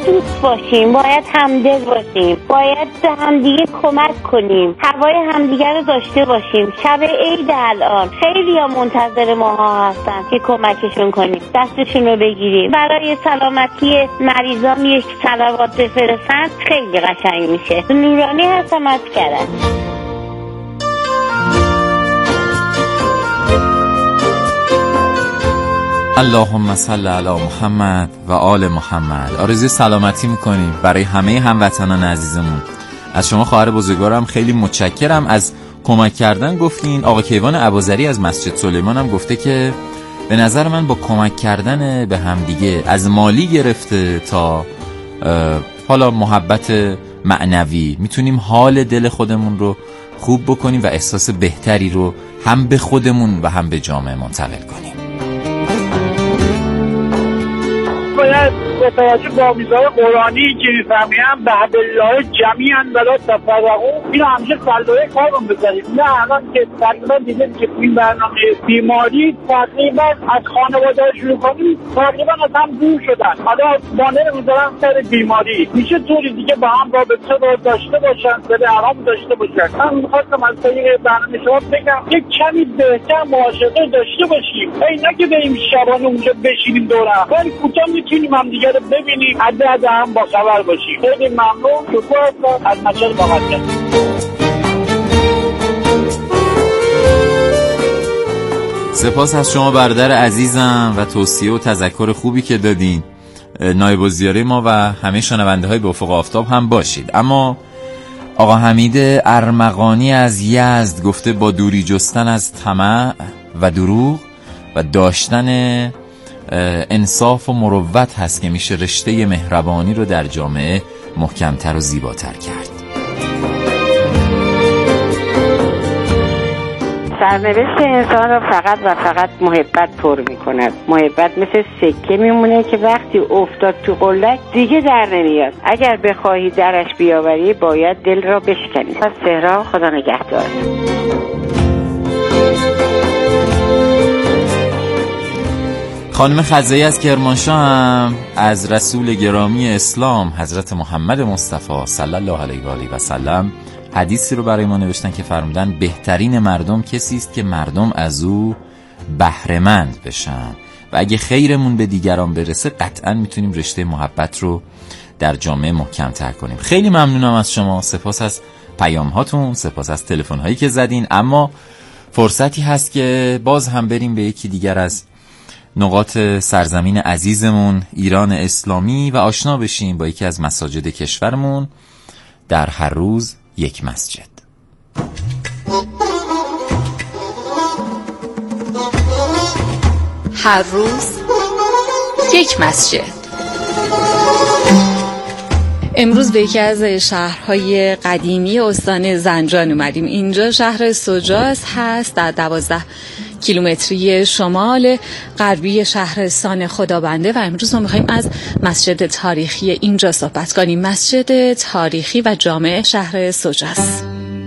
دوست باشیم، باید همدل باشیم، باید به همدیگه کمک کنیم، هوای همدیگه رو داشته باشیم. شب عید الان خیلی ها منتظر ماها هستن که کمکشون کنیم، دستشون رو بگیریم، برای سلامتی مریضان یک صلوات بفرستن، خیلی قشنگ میشه. نورانی هستم از کرد. اللهم صل علی محمد و آل محمد. آرزوی سلامتی میکنیم برای همه هموطنان عزیزمون. از شما خواهر بزرگوارم خیلی متشکرم. از کمک کردن گفتین. آقا کیوان ابوذری از مسجد سلیمان هم گفته که به نظر من با کمک کردن به همدیگه، از مالی گرفته تا حالا محبت معنوی، میتونیم حال دل خودمون رو خوب بکنیم و احساس بهتری رو هم به خودمون و هم به جامعه منتقل کنیم. باید با توجه به آموزهای قرآنی که میفهمیم به الله جمیعا ولا تفرقوا، اینو همیشه سلوه کارون بذاریم. نه الان که تقریبا دیدیم که این برنامه بیماری تقریبا از خانواده شروع کنیم تقریبا از هم دور شدن. حالا مانع میذارن سر بیماری، میشه طوری دیگه با هم رابطه رو داشته باشن، سر آرام داشته باشن. من میخواستم از طریق برنامه شما بگم یک کمی بهتر معاشرت داشته باشیم، نه که بریم شبانه اونجا بشینیم دورم، ولی کوتاه میتونیم هم دیگه رو ببینیم، عده هم با خبر باشیم. خیلی ممنون. شکر هستم از مجال مقدم. سپاس از شما برادر عزیزم و توصیه و تذکر خوبی که دادین. نایب الزیاره ما و همه شنونده های به افق آفتاب هم باشید. اما آقا حمید ارمغانی از یزد گفته با دوری جستن از طمع و دروغ و داشتن انصاف و مروت هست که میشه رشته مهربانی رو در جامعه محکمتر و زیباتر کرد. سرنوشت انسان رو فقط و فقط محبت پر میکند. محبت مثل سکه میمونه که وقتی افتاد تو قلک دیگه در نمیاد. اگر بخواهی درش بیاوری باید دل را بشکنی. پس سهرا، خدا نگهدار. خانم خزایی از کرمانشاه هم از رسول گرامی اسلام حضرت محمد مصطفی صلی الله علیه و آله و سلم حدیثی رو برای ما نوشتن که فرمودن بهترین مردم کسی است که مردم از او بهره‌مند بشن و اگه خیرمون به دیگران برسه قطعا میتونیم رشته محبت رو در جامعه محکم‌تر کنیم. خیلی ممنونم از شما. سپاس از پیام هاتون، سپاس از تلفن هایی که زدین. اما فرصتی هست که باز هم بریم به یکی دیگر از نقاط سرزمین عزیزمون ایران اسلامی و آشنا بشیم با یکی از مساجد کشورمون. در هر روز یک مسجد. هر روز یک مسجد. امروز به یکی از شهرهای قدیمی استان زنجان اومدیم. اینجا شهر سجاز هست، در 12 کیلومتری شمال غربی شهرستان خدابنده و امروز ما می‌خوایم از مسجد تاریخی اینجا صحبت کنیم. مسجد تاریخی و جامع شهر سجاز.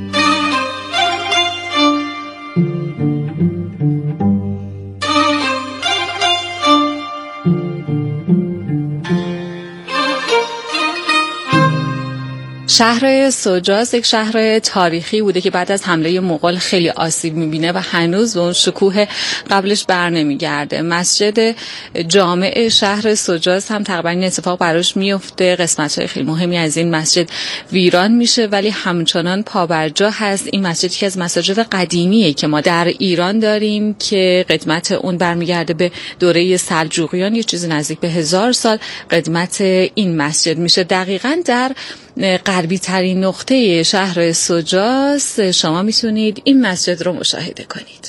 شهر سجاز یک شهر تاریخی بوده که بعد از حمله مغول خیلی آسیب می‌بینه و هنوز به اون شکوه قبلش بر نمیگرده. مسجد جامع شهر سجاز هم تقریبا این اتفاق براش میفته. قسمت‌های خیلی مهمی از این مسجد ویران میشه ولی همچنان پابرجا هست. این مسجد یکی از مساجد قدیمیه که ما در ایران داریم که قدمت اون برمیگرده به دوره سلجوقیان، یه چیز نزدیک به 1000 سال قدمت این مسجد میشه. دقیقاً در غربی ترین نقطه شهر سجاز شما میتونید این مسجد رو مشاهده کنید.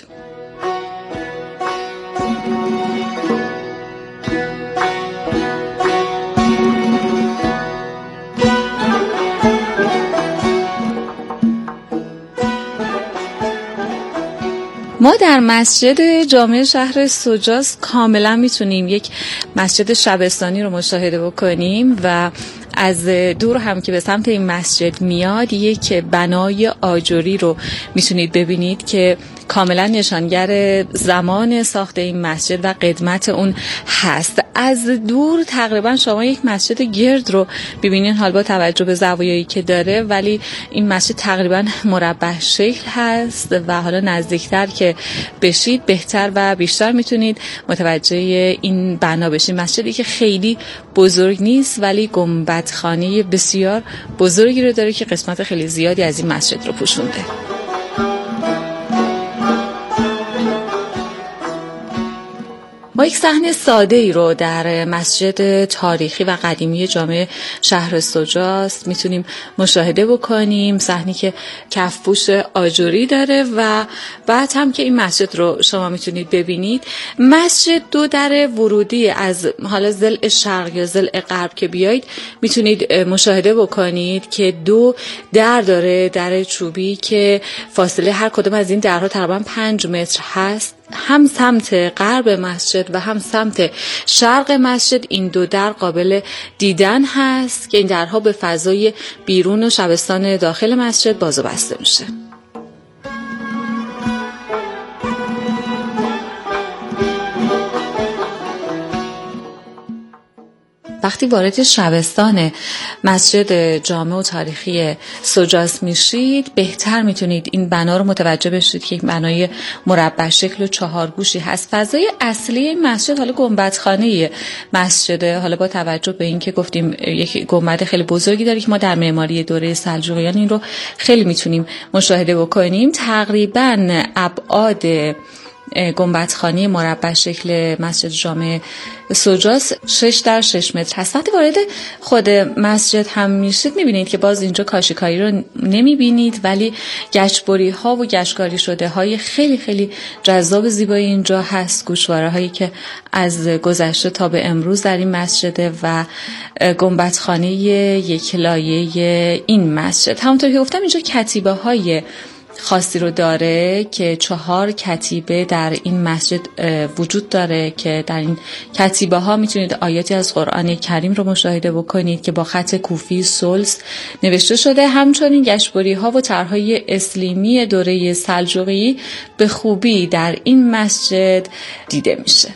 ما در مسجد جامع شهر سجاز کاملا میتونیم یک مسجد شبستانی رو مشاهده بکنیم و از دور هم که به سمت این مسجد میاد یک بنای آجری رو میتونید ببینید که کاملا نشانگر زمان ساخت این مسجد و قدمت اون هست. از دور تقریبا شما یک مسجد گرد رو ببینین، حال با توجه به زوایایی که داره، ولی این مسجد تقریبا مربع شکل هست و حالا نزدیکتر که بشید بهتر و بیشتر میتونید متوجه این بنا بشید. مسجدی که خیلی بزرگ نیست ولی گنبدخانه بسیار بزرگی رو داره که قسمت خیلی زیادی از این مسجد رو پوشونده. ما یک صحنه ساده ای رو در مسجد تاریخی و قدیمی جامع شهر سوجاست میتونیم مشاهده بکنیم. صحنه‌ای که کفپوش آجوری داره و بعد هم که این مسجد رو شما میتونید ببینید. مسجد دو در ورودی از حالا ضلع شرق یا ضلع غرب که بیایید میتونید مشاهده بکنید که دو در داره، در چوبی که فاصله هر کدوم از این درها تقریبا 5 متر هست. هم سمت غرب مسجد و هم سمت شرق مسجد این دو در قابل دیدن هست که این درها به فضای بیرون و شبستان داخل مسجد باز و بسته میشه. وقتی وارد شبستان مسجد جامع و تاریخی سوجاس میشید بهتر میتونید این بنا رو متوجه بشید که این بنای مربع شکل و 4 گوشی هست. فضای اصلی این مسجد حالا گنبدخانه مسجده، حالا با توجه به این که گفتیم یک گنبد خیلی بزرگی داره که ما در معماری دوره سلجوقیان این رو خیلی میتونیم مشاهده بکنیم. تقریباً ابعاد گنبدخانه مربع شکل مسجد جامع سوجاس 6 در 6 متر هست. وقتی وارد خود مسجد هم میشید میبینید که باز اینجا کاشیکاری رو نمیبینید، ولی گچبری ها و گچکاری شده های خیلی خیلی جذاب زیبایی اینجا هست. گوشواره هایی که از گذشته تا به امروز در این مسجد و گنبدخانه یک لایه این مسجد. همونطور که گفتم اینجا کتیبه های خاصی رو داره که 4 کتیبه در این مسجد وجود داره که در این کتیبه ها میتونید آیاتی از قرآن کریم رو مشاهده بکنید که با خط کوفی سلس نوشته شده. همچنین گشبری ها و طرحهای اسلیمی دوره سلجوقی به خوبی در این مسجد دیده میشه.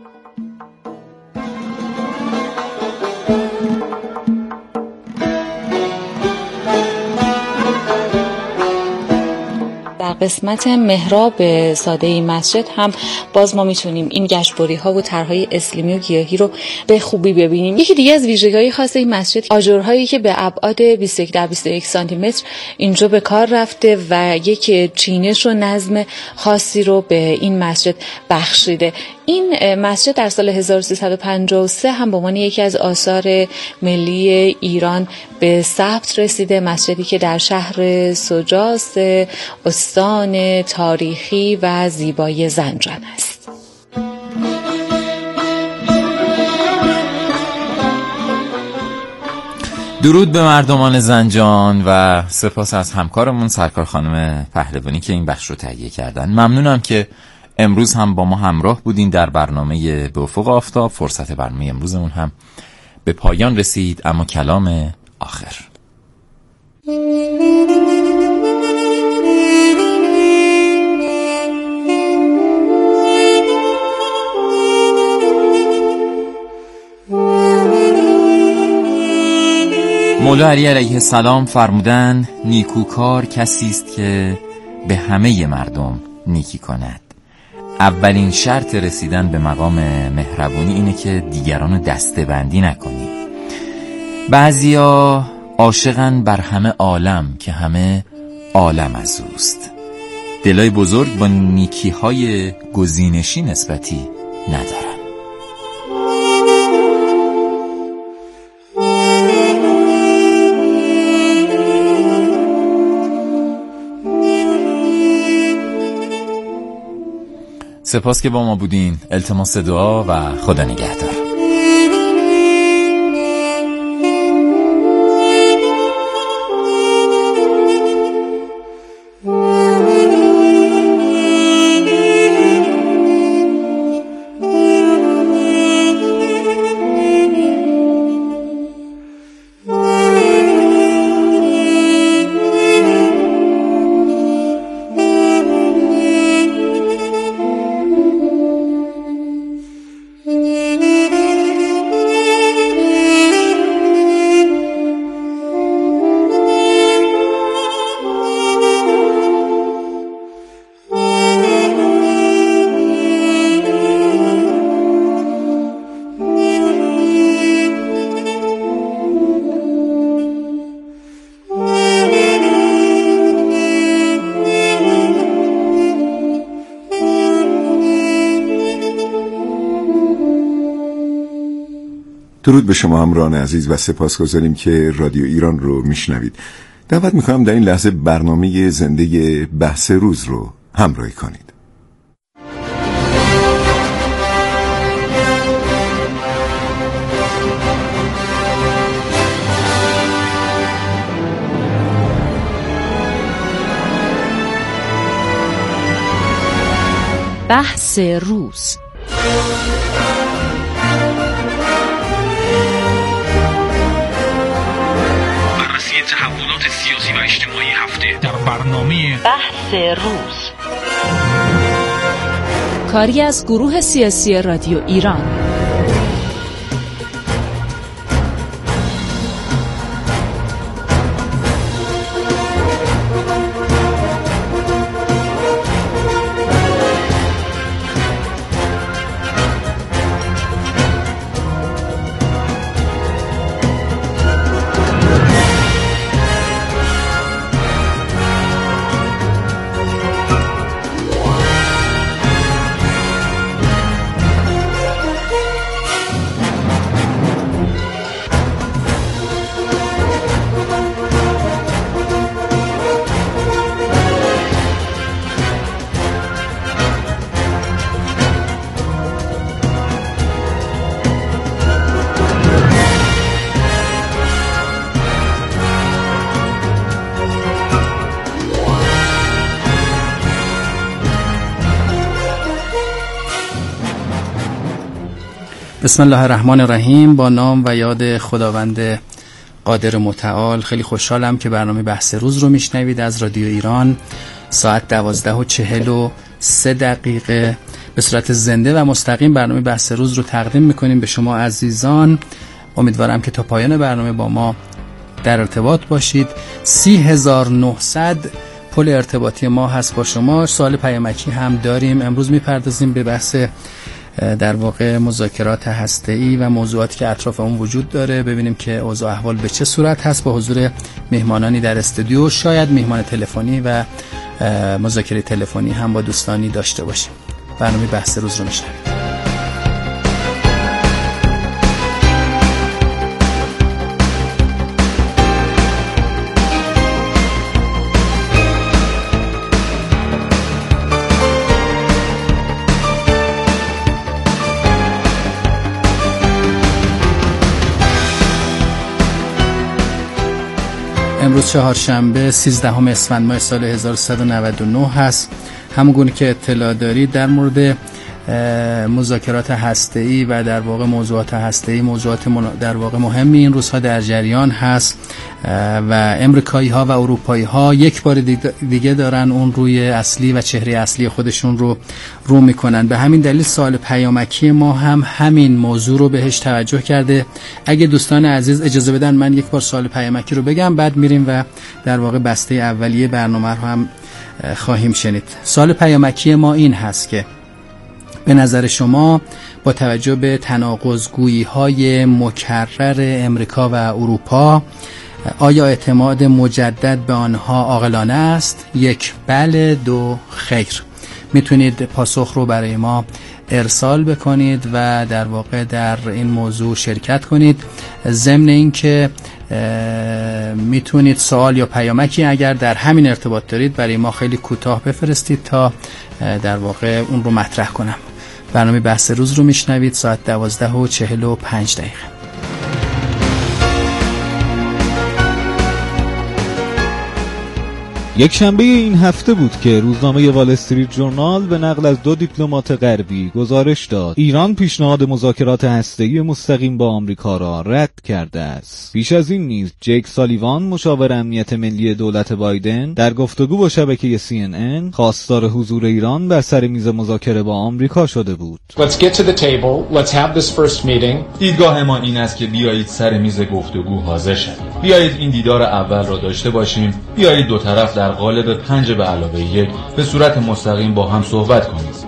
قسمت محراب ساده این مسجد هم باز ما میتونیم این گشبری ها و طرحهای اسلیمی و گیاهی رو به خوبی ببینیم. یکی دیگه از ویژگی‌های خاص این مسجد آجرهایی که به ابعاد 21 در 21 سانتی متر اینجا به کار رفته و یک چینش و نظم خاصی رو به این مسجد بخشیده. این مسجد در سال 1353 هم به عنوان یکی از آثار ملی ایران به ثبت رسیده. مسجدی که در شهر سوجاس استان تاریخی و زیبای زنجان است. درود به مردمان زنجان و سپاس از همکارمون سرکار خانم پهلوانی که این بخش رو تهیه کردن. ممنونم که امروز هم با ما همراه بودین در برنامه به افق آفتاب. فرصت برنامه امروزمون هم به پایان رسید، اما کلام آخر. مولا علی علیه السلام فرمودن نیکوکار کسی است که به همه مردم نیکی کند. اولین شرط رسیدن به مقام مهربونی اینه که دیگران رو دسته بندی نکنی. بعضیا عاشقن بر همه عالم که همه عالم از اوست. دلای بزرگ با نیکی‌های گزینشی نسبتی ندارن. سپاس که با ما بودین. التماس دعا و خدا نگهدار. درود به شما همراهان عزیز و سپاسگزاریم که رادیو ایران رو میشنوید. دعوت میکنم در این لحظه برنامه زنده بحث روز رو همراهی کنید. بحث روز. بررسی تحولات سیاسی و اجتماعی هفته در برنامه بحث روز، کاری از گروه سیاسی رادیو ایران. بسم الله الرحمن الرحیم. با نام و یاد خداوند قادر متعال خیلی خوشحالم که برنامه بحث روز رو میشنوید از رادیو ایران. ساعت 12:43 به صورت زنده و مستقیم برنامه بحث روز رو تقدیم میکنیم به شما عزیزان. امیدوارم که تا پایان برنامه با ما در ارتباط باشید. 30900 پل ارتباطی ما هست با شما. سوال پیامکی هم داریم. امروز میپردازیم به بحث در واقع مذاکرات هسته‌ای و موضوعاتی که اطراف اون وجود داره. ببینیم که اوضاع احوال به چه صورت هست با حضور مهمانانی در استودیو. شاید مهمان تلفنی و مذاکره تلفنی هم با دوستانی داشته باشیم. برنامه بحث روز رو میشنوید. امروز چهارشنبه 13 اسفند ماه سال 1399 هست. همونگونه که اطلاع دارید در مورد مذاکرات هسته‌ای و در واقع موضوعات هسته‌ای موضوعات در واقع مهمی این روزها در جریان هست و امریکایی‌ها و اروپایی‌ها یک بار دیگه دارن اون روی اصلی و چهره اصلی خودشون رو میکنن. به همین دلیل سوال پیامکی ما هم همین موضوع رو بهش توجه کرده. اگه دوستان عزیز اجازه بدن من یک بار سوال پیامکی رو بگم، بعد میریم و در واقع بسته اولیه برنامه رو هم خواهیم شنید. سوال پیامکی ما این هست که به نظر شما با توجه به تناقض‌گویی‌های مکرر امریکا و اروپا آیا اعتماد مجدد به آنها عاقلانه است؟ 1 بله، 2 خیر. میتونید پاسخ رو برای ما ارسال بکنید و در واقع در این موضوع شرکت کنید. ضمن این که میتونید سوال یا پیامکی اگر در همین ارتباط دارید برای ما خیلی کوتاه بفرستید تا در واقع اون رو مطرح کنم. برنامه بحث روز رو میشنوید. ساعت 12:45. یک شنبه این هفته بود که روزنامه وال استریت جورنال به نقل از 2 دیپلمات غربی گزارش داد ایران پیشنهاد مذاکرات هسته‌ای مستقیم با آمریکا را رد کرده است. پیش از این نیز جیک سالیوان مشاور امنیت ملی دولت بایدن در گفتگو با شبکه CNN خواستار حضور ایران بر سر میز مذاکره با آمریکا شده بود. Let's get to the table. Let's have this first meeting. دیدگاه ما این است که بیایید سر میز گفتگو حاضر شویم. بیایید این دیدار اول را داشته باشیم. بیایید دو طرف در قالب 5+1 به صورت مستقیم با هم صحبت کنید.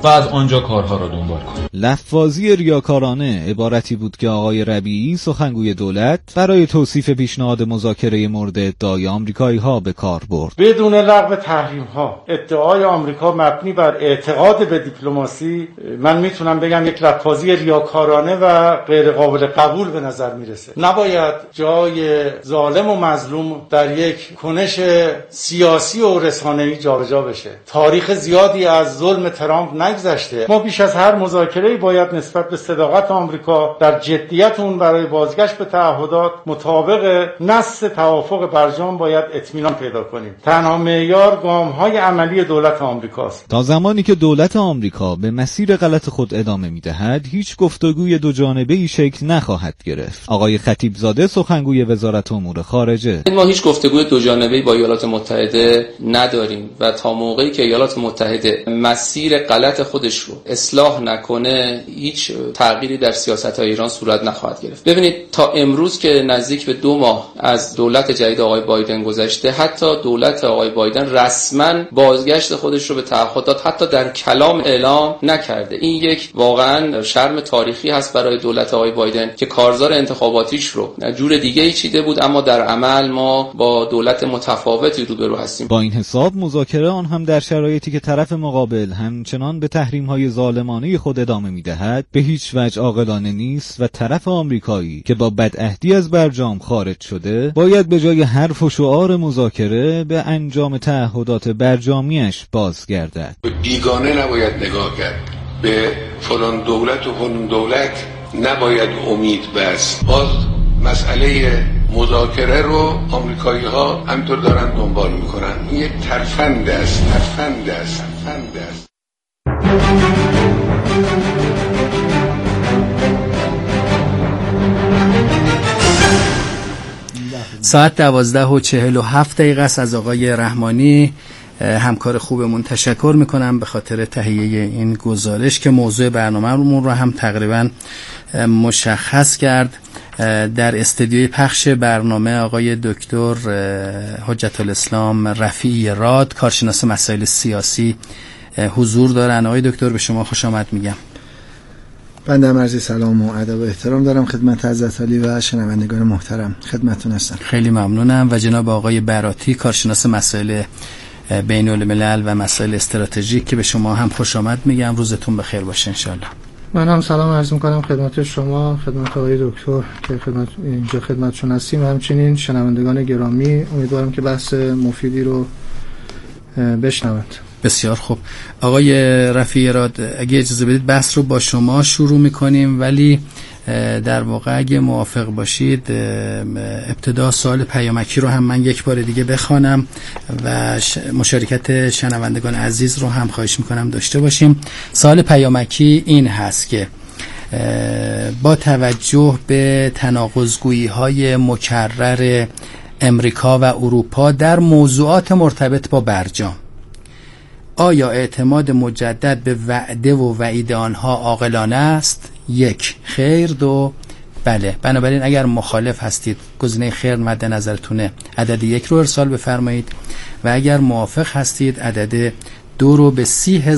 و از آنجا کارها را دنبال کنیم. لفاظی ریاکارانه عبارتی بود که آقای ربیعی سخنگوی دولت برای توصیف پیشنهاد مذاکره مورد ادعای آمریکایی‌ها به کار برد. بدون لغو تحریم‌ها ادعای آمریکا مبنی بر اعتقاد به دیپلماسی، من میتونم بگم یک لفاظی ریاکارانه و غیر قابل قبول به نظر میرسه. نباید جای ظالم و مظلوم در یک کنش سیاسی و رسانه‌ای جابجا بشه. تاریخ زیادی از ظلم ترامپ نگذشته. ما بیش از هر مذاکره‌ای باید نسبت به صداقت آمریکا در جدیت اون برای بازگشت به تعهدات مطابق نص توافق برجام باید اطمینان پیدا کنیم. تنها معیار گام‌های عملی دولت آمریکاست. تا زمانی که دولت آمریکا به مسیر غلط خود ادامه می‌دهد، هیچ گفتگوی دو جانبه‌ای شکل نخواهد گرفت. آقای خطیبزاده سخنگوی وزارت امور خارجه: ما هیچ گفتگوی دو جانبه‌ای با ایالات متحده نداریم و تا موقعی که ایالات متحده مسیر غلط خودش رو اصلاح نکنه، هیچ تغییری در سیاست‌های ایران صورت نخواهد گرفت. ببینید تا امروز که نزدیک به 2 ماه از دولت جدید آقای بایدن گذشته، حتی دولت آقای بایدن رسما بازگشت خودش رو به تعهدات حتی در کلام اعلام نکرده. این یک واقعا شرم تاریخی هست برای دولت آقای بایدن که کارزار انتخاباتیش رو جور دیگه‌ای چیده بود، اما در عمل ما با دولت متفاوتی روبرو هستیم. با این حساب مذاکره آن هم در شرایطی که طرف مقابل همچنان به تحریم‌های ظالمانه خود ادامه می‌دهد به هیچ وجه عاقلانه نیست و طرف آمریکایی که با بدعهدی از برجام خارج شده باید به جای حرف و شعار مذاکره به انجام تعهدات برجامیش بازگردد. بیگانه نباید نگاه کرد، به فلان دولت و فلان دولت نباید امید بست. باز مسئله مذاکره رو آمریکایی ها همینطور دارن دنبال میکنن. این یک ترفند است. ساعت 12:47 است. از آقای رحمانی همکار خوبمون تشکر میکنم به خاطر تهیه این گزارش که موضوع برنامه‌مون رو هم تقریبا مشخص کرد. در استودیوی پخش برنامه آقای دکتر حجت الاسلام رفیعی راد، کارشناس مسائل سیاسی، حضور دارن. آقای دکتر به شما خوش آمد میگم. بنده عرض سلام و ادب و احترام دارم خدمت حضرت علی و شنوندگان محترم. خدمتتون هستم. خیلی ممنونم. و جناب آقای براتی، کارشناس مسائل بین الملل و مسائل استراتژیک، که به شما هم خوش آمد میگم. روزتون بخیر باشه انشالله. من هم سلام عرض میکنم خدمت شما، خدمت آقای دکتر که اینجا خدمتشون هستیم، و همچنین شنوندگان گرامی. امیدوارم که بحث مفیدی رو بشنوند. بسیار خوب. آقای رفیعی راد، اگه اجازه بدید بحث رو با شما شروع میکنیم، ولی در واقع اگه موافق باشید ابتدا سوال پیامکی رو هم من یک بار دیگه بخوانم و مشارکت شنوندگان عزیز رو هم خواهش میکنم داشته باشیم. سوال پیامکی این هست که با توجه به تناقض‌گویی‌های مکرر امریکا و اروپا در موضوعات مرتبط با برجام، آیا اعتماد مجدد به وعده و وعید آنها عاقلانه است؟ 1. خیر. 2. بله. بنابراین اگر مخالف هستید گزینه خیر مد نظرتونه، عدد 1 رو ارسال بفرمایید، و اگر موافق هستید عدد 2 رو به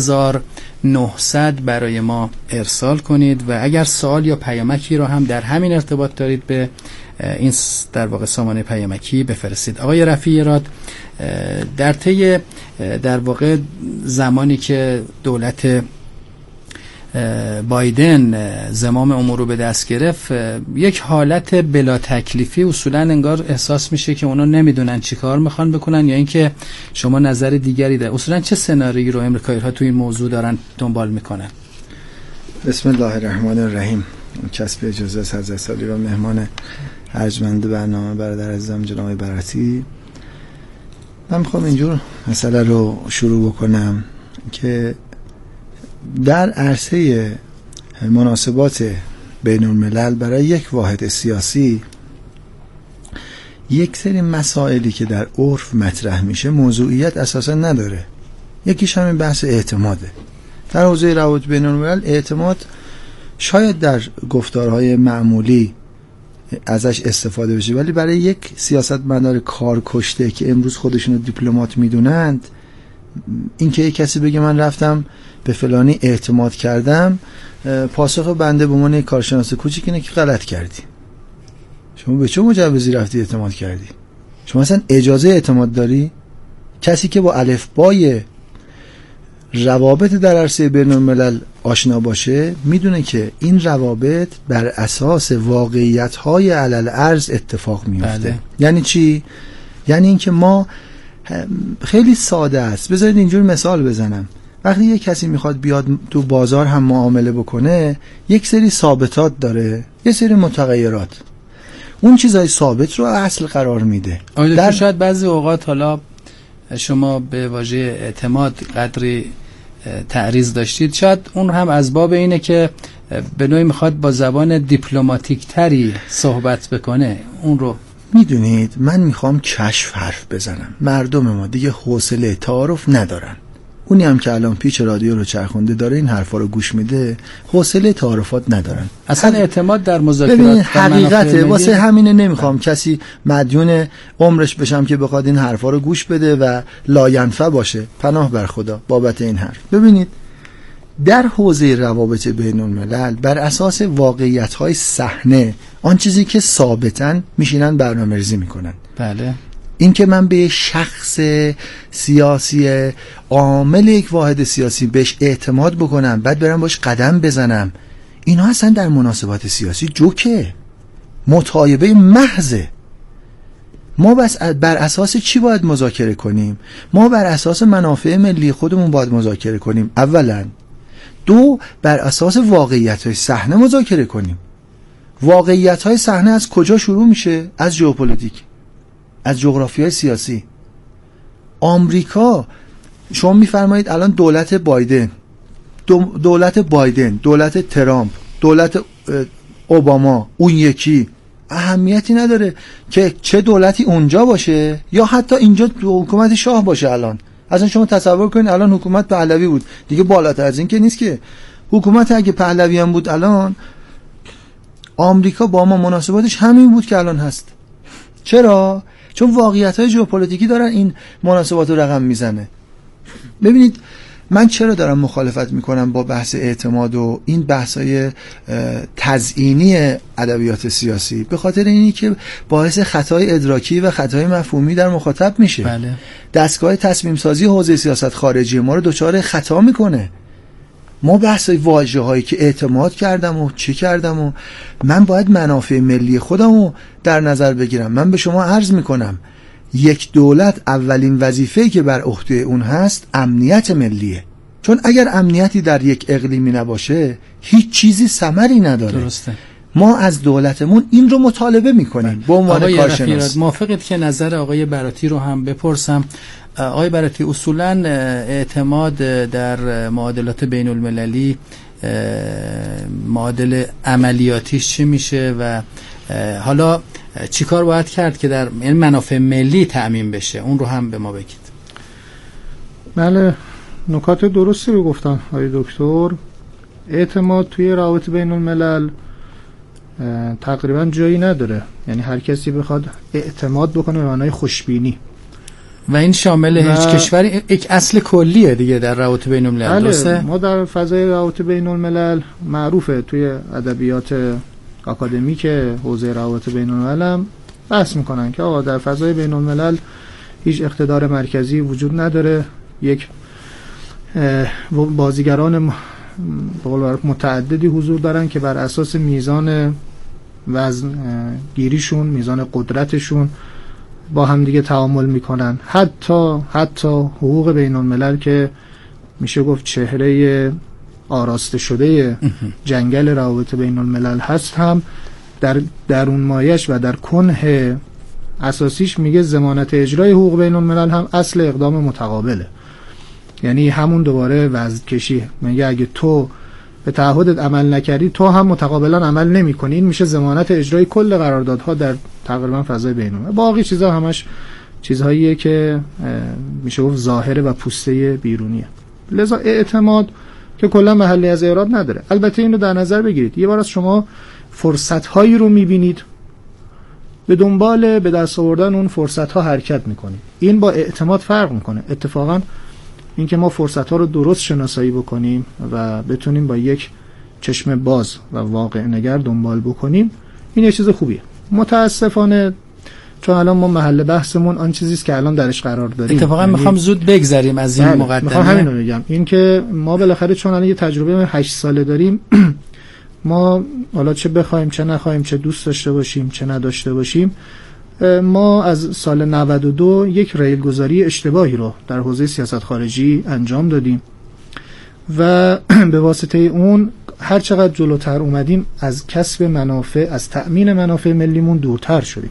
30,900 برای ما ارسال کنید، و اگر سوال یا پیامکی رو هم در همین ارتباط دارید به این در واقع سامانه پیامکی بفرستید. آقای رفیعی راد، در طی در واقع زمانی که دولت بایدن زمام امور رو به دست گرفت، یک حالت بلا تکلیفی اصولا انگار احساس میشه که اونا نمیدونن چی کار میخوان بکنن، یا اینکه شما نظر دیگری دارید. اصولا چه سناریویی رو امریکایی‌ها تو این موضوع دارن دنبال میکنن؟ بسم الله الرحمن الرحیم. کسب اجازه از حضرت علی و مهمان ارجمند برنامه برادر عزیزم جناب براتی، من میخوام اینجور مسئله رو شروع بکنم که در عرصه مناسبات بین الملل برای یک واحد سیاسی یک سری مسائلی که در عرف مطرح میشه موضوعیت اساسا نداره. یکیش همین بحث اعتماده. در حوزه روابط بین الملل اعتماد شاید در گفتارهای معمولی ازش استفاده بشه، ولی برای یک سیاستمدار کار کشته که امروز خودشونو دیپلمات میدونند اینکه یک کسی بگه من رفتم به فلانی اعتماد کردم، پاسخ بنده به عنوان یک کارشناس کوچیک اینه که غلط کردی. شما به چه مجوزی رفتی اعتماد کردی؟ شما اصلا اجازه اعتماد داری؟ کسی که با الفبای روابط در عرصه بین الملل آشنا باشه میدونه که این روابط بر اساس واقعیت‌های علل ارض اتفاق میفته. بله. یعنی چی؟ یعنی اینکه ما خیلی ساده است. بذارید اینجور مثال بزنم. وقتی یک کسی میخواد بیاد تو بازار هم معامله بکنه، یک سری ثابتات داره، یه سری متغیرات. اون چیزای ثابت رو اصل قرار میده. در شاید بعضی اوقات حالا شما به واژه اعتماد قدری تعریض داشتید، شاید اون هم از باب اینه که به نوعی میخواد با زبان دیپلماتیک تری صحبت بکنه. اون رو میدونید من میخوام کشف حرف بزنم. مردم ما دیگه حوصله تعارف ندارن. اونی هم که الان پیچ رادیو رو چرخونده داره این حرفا رو گوش میده، حوصله تعارفات ندارن. اصلا اعتماد در مذاکرات ببین حقیقته. واسه همینه نمیخوام کسی مدیون عمرش بشم که بخواد این حرفا رو گوش بده و لاینفع باشه. پناه بر خدا بابت این حرف. ببینید در حوزه روابط بین الملل بر اساس واقعیت‌های صحنه، آن چیزی که ثابتن میشینن برنامه‌ریزی میکنن. بله. این که من به شخص سیاسی عامل یک واحد سیاسی بهش اعتماد بکنم بعد برم باش قدم بزنم، اینا اصلا در مناسبات سیاسی جوکه، متعایبه محضه. ما بس بر اساس چی باید مذاکره کنیم؟ ما بر اساس منافع ملی خودمون باید مذاکره کنیم اولا. دو، بر اساس واقعیت‌های صحنه مذاکره کنیم. واقعیت‌های صحنه از کجا شروع میشه؟ از ژئوپلیتیک، از جغرافیای سیاسی. آمریکا، شما میفرمایید الان دولت بایدن، دولت ترامپ، دولت اوباما، اون یکی، اهمیتی نداره که چه دولتی اونجا باشه یا حتی اینجا حکومت شاه باشه. الان اصلا شما تصور کنید الان حکومت پهلوی بود دیگه، بالاتر از این که نیست که. حکومت اگه پهلوی هم بود الان آمریکا با ما مناسباتش همین بود که الان هست. چرا؟ چون واقعیت‌های ژئوپلیتیکی دارن این مناسبات رو رقم میزنه. ببینید من چرا دارم مخالفت میکنم با بحث اعتماد و این بحث‌های تزیینی ادبیات سیاسی؟ به خاطر اینی که باعث خطای ادراکی و خطای مفهومی در مخاطب میشه. بله. دستگاه تصمیم سازی حوزه سیاست خارجی ما رو دچار خطا میکنه. ما بحث واژه‌هایی که اعتماد کردم و چی کردم و من باید منافع ملی خودم رو در نظر بگیرم. من به شما عرض میکنم یک دولت اولین وظیفه‌ای که بر عهده اون هست امنیت ملیه. چون اگر امنیتی در یک اقلیمی نباشه هیچ چیزی ثمری نداره. درسته. ما از دولتمون این رو مطالبه میکنیم به عنوان کارشناس. موافقید که نظر آقای براتی رو هم بپرسم؟ آقای براتی، اصولا اعتماد در معادلات بین المللی معادل عملیاتیش چی میشه و حالا چیکار باید کرد که در منافع ملی تأمین بشه؟ اون رو هم به ما بگید. بله، نکات درستی رو گفتن آقای دکتر. اعتماد توی روابط بین الملل تقریبا جایی نداره. یعنی هر کسی بخواد اعتماد بکنه به معنای خوشبینی و این شامل هیچ کشوری یک اصل کلیه دیگه در روابط بین الملل. درسته؟ ما در فضای روابط بین الملل معروفه توی ادبیات آکادمیک حوزه روابط بین الملل هم بحث میکنن که آقا در فضای بین الملل هیچ اقتدار مرکزی وجود نداره. یک بازیگران متعددی حضور دارن که بر اساس میزان وزن گیریشون، میزان قدرتشون با هم دیگه تعامل میکنن. حتی حقوق بین الملل که میشه گفت چهره آراسته شده جنگل روابط بین الملل هست هم در درون مایش و در کنه اساسیش میگه ضمانت اجرای حقوق بین الملل هم اصل اقدام متقابله. یعنی همون دوباره وزن کشی، میگه اگه تو به تعهدت عمل نکردی تو هم متقابلا عمل نمی‌کنی. این میشه ضمانت اجرای کل قراردادها در تقریبا فضای بین‌المللی. باقی چیزا همش چیزهاییه که میشه گفت ظاهره و پوسته بیرونیه. لذا اعتماد که کلا محلی از اعراب نداره. البته اینو در نظر بگیرید، یه بار از شما فرصت‌هایی رو می‌بینید به دنبال به دست آوردن اون فرصت‌ها حرکت می‌کنید. این با اعتماد فرق می‌کنه. اتفاقا اینکه ما فرصت‌ها رو درست شناسایی بکنیم و بتونیم با یک چشم باز و واقع نگر دنبال بکنیم، این یه چیز خوبیه. متاسفانه چون الان ما محل بحثمون آن چیزیست که الان درش قرار داریم. اتفاقا میخوام زود بگذریم از این مقدمه. میخوام همین رو بگم، این که ما بالاخره چون الان یه تجربه 8 ساله داریم ما حالا چه بخوایم چه نخوایم، چه دوست داشته باشیم چه نداشته باشیم، ما از سال 92 یک ریلگذاری اشتباهی رو در حوزه سیاست خارجی انجام دادیم و به واسطه اون هر چقدر جلوتر اومدیم از کسب منافع، از تأمین منافع ملیمون دورتر شدیم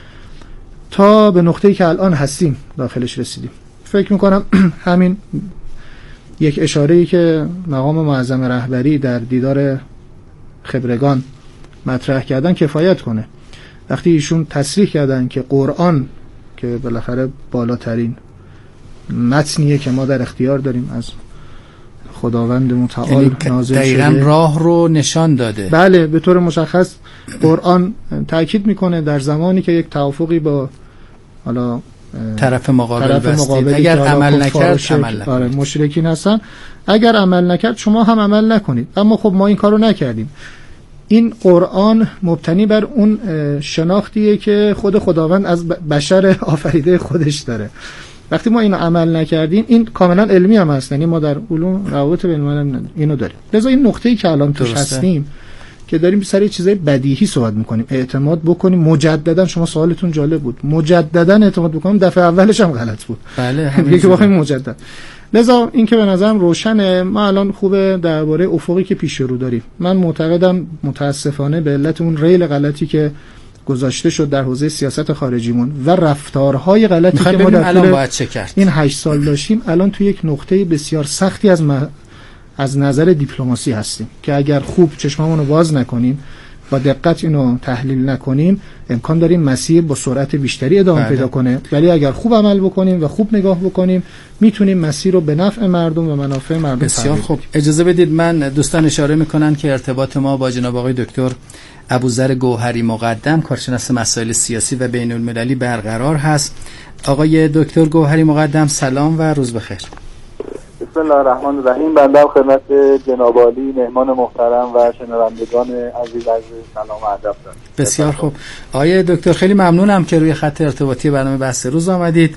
تا به نقطه‌ای که الان هستیم داخلش رسیدیم. فکر میکنم همین یک اشاره‌ای که مقام معظم رهبری در دیدار خبرگان مطرح کردن کفایت کنه. وقتی ایشون تصریح کردن که قرآن که بالاخره بالاترین متنیه که ما در اختیار داریم از خداوند متعال نازل شده، دقیقاً راه رو نشان داده. بله، به طور مشخص قرآن تاکید میکنه در زمانی که یک توافقی با حالا طرف مقابل اگر عمل نکرد آره مشرکین هستن، اگر عمل نکرد شما هم عمل نکنید. اما خب ما این کارو نکردیم. این قرآن مبتنی بر اون شناختیه که خود خداوند از بشر آفریده خودش داره. وقتی ما اینو عمل نکردیم، این کاملا علمی هم هست، یعنی ما در علوم روابط بین الملل اینو داریم. لذا این نقطه‌ای که الان توش هستیم که داریم سر چیزای بدیهی صحبت می‌کنیم، اعتماد بکنیم مجددا. شما سوالتون جالب بود، مجددا اعتماد بکنیم، دفعه اولش هم غلط بود. بله دیگه که بخوایم مجدد. لذا این که به نظرم روشنه، ما الان خوبه درباره افقی که پیش رو داریم. من معتقدم متاسفانه به علت اون ریل غلطی که گذاشته شد در حوزه سیاست خارجیمون و رفتارهای غلطی که ما در الان باید چه کرد. این 8 سال داشتیم، الان تو یک نقطه بسیار سختی از نظر دیپلماسی هستیم که اگر خوب چشممون رو باز نکنیم، با دقت اینو تحلیل نکنیم، امکان داریم مسیر با سرعت بیشتری ادامه پیدا کنه. ولی اگر خوب عمل بکنیم و خوب نگاه بکنیم، میتونیم مسیر رو به نفع مردم و منافع مردم. بسیار خوب. اجازه بدید من دوستان اشاره میکنن که ارتباط ما با جناب آقای دکتر ابوذر گوهری مقدم، کارشناس مسائل سیاسی و بین المللی برقرار هست. آقای دکتر گوهری مقدم سلام و روز بخیر. بسم الله الرحمن الرحیم. بنده خدمت جناب عالی مهمان محترم و شنوندگان عزیز سلام و ادب دارم. بسیار خوب. آقای دکتر خیلی ممنونم که روی خط ارتباطی برنامه بحث روز آمدید.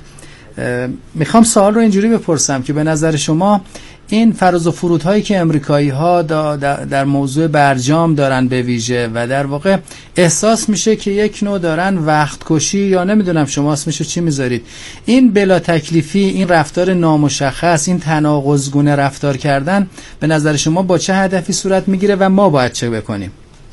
میخوام سوال رو اینجوری بپرسم که به نظر شما این فراز و فرودهایی که امریکایی‌ها در موضوع برجام دارن به ویژه و در واقع احساس میشه که یک نوع دارن وقت کشی یا نمیدونم شما اسمشو چی میذارید، این بلا تکلیفی، این رفتار نامشخص، این تناقض‌گونه رفتار کردن به نظر شما با چه هدفی صورت میگیره و ما باید چه بکنیم؟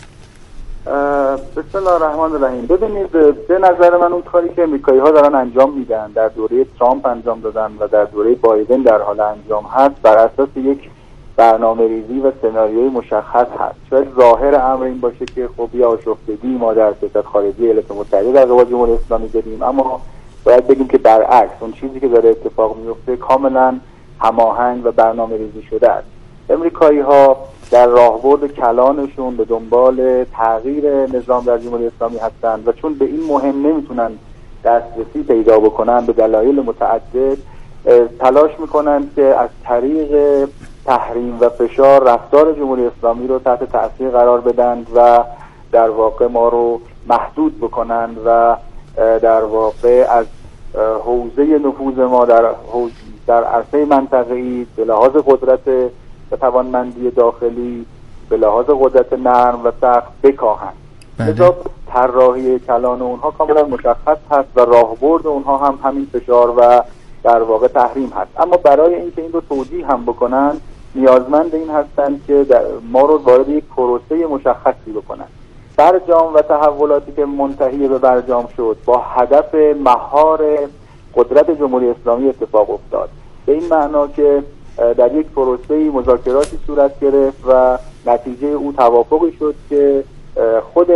بسم الله الرحمن الرحیم. ببینید، به نظر من اون کاری که امریکایی‌ها دارن انجام میدن، در دوره ترامپ انجام دادن و در دوره بایدن در حال انجام هست، بر اساس یک برنامه‌ریزی و سناریوی مشخص هست. شاید ظاهر امر این باشه که خب یا آشفتگی ما در سیاست خارجی ایالات متحده در قبال جمهوری اسلامی داریم، اما باید بگیم که برعکس، اون چیزی که داره اتفاق میفته کاملا هماهنگ و برنامه‌ریزی شده است. امریکایی‌ها در راهبرد کلانشون به دنبال تغییر نظام در جمهوری اسلامی هستند و چون به این مهم نمیتونن دسترسی پیدا بکنن به دلایل متعدد، تلاش میکنن که از طریق تحریم و فشار رفتار جمهوری اسلامی رو تحت تأثیر قرار بدن و در واقع ما رو محدود بکنن و در واقع از حوزه نفوذ ما در عرصه منطقه‌ای به لحاظ قدرت و توانمندی داخلی، به لحاظ قدرت نرم و سخت بکاهند. لذا طراحی کلان اونها کاملا مشخص هست و راهبرد اونها هم همین فشار و در واقع تحریم هست. اما برای اینکه این رو توجیه هم بکنن، نیازمند این هستند که ما رو وارد یک پروسه مشخصی بکنن. برجام و تحولاتی که منتهی به برجام شد با هدف مهار قدرت جمهوری اسلامی اتفاق افتاد، به این معنا که در یک پروسه مذاکراتی صورت گرفت و نتیجه او توافقی شد که خود